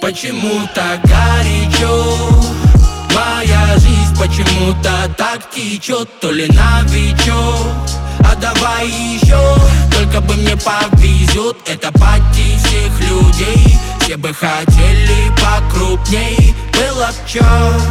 Почему-то горячо моя жизнь, почему-то так течет. То ли новичок, а давай еще. Только бы мне повезет, это пати всех людей. Все бы хотели покрупней. Было б чё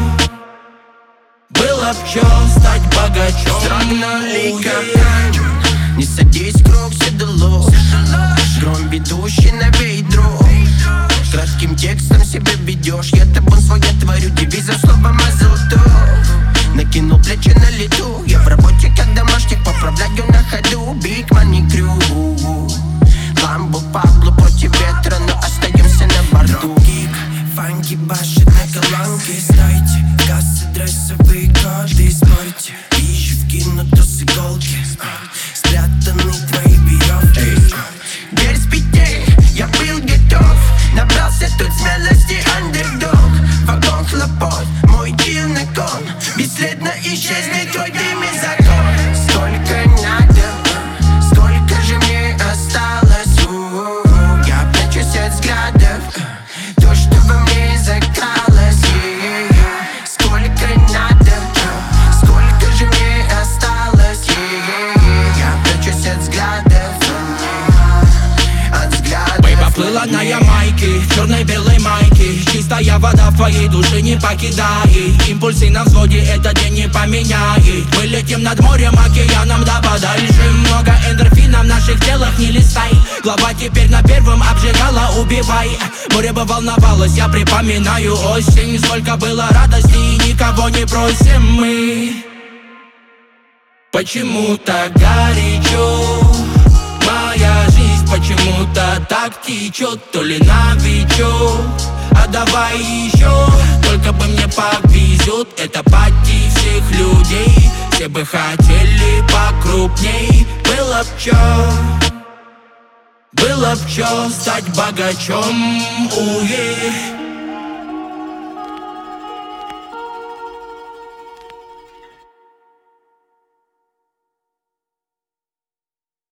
стать богачом. Строгнули как не садись в круг, седло. Гром ведущий на ведро. Кратким текстом себя ведешь. Я табун свой творю, девизом словом азотов. Накинул плечи на лету. Я в работе как домашних, поправляю на ходу. Big money crew. Ламбо Пабло против ветра, но остаемся на борту. Кик, фанки башит на колонке. Стойте, кассы, дрессовые коды. Спорьте, вижу вкинуты с иголки. Спрятаны твои веревки. Дверь с петель, я был готов. Набрался тут смелости, андердог. Вагон хлопот, мой дил на кон. Бесследно исчезнет твой дым и закон. Сколько надо, сколько же мне осталось. Я прячусь от взглядов, то, что во мне закралось. Сколько надо, сколько же мне осталось. Я прячусь от взглядов, от взглядов. Бэй поплыла на Ямайке, в черной-белой майке. Чистая вода в твоей душе не покидает. Импульсы на взводе этот день не поменяет. Мы летим над морем, океаном да подальше. Много эндорфинов в наших телах, не листай. Глава теперь на первом обжигала, убивай. Море бы волновалось, я припоминаю осень. Сколько было радости и никого не просим мы. Почему-то горячо моя жизнь, почему-то так течет. То ли новичок, а давай еще. Только бы мне повезет, это пати всех людей. Все бы хотели покрупней. Было б чё стать богачом.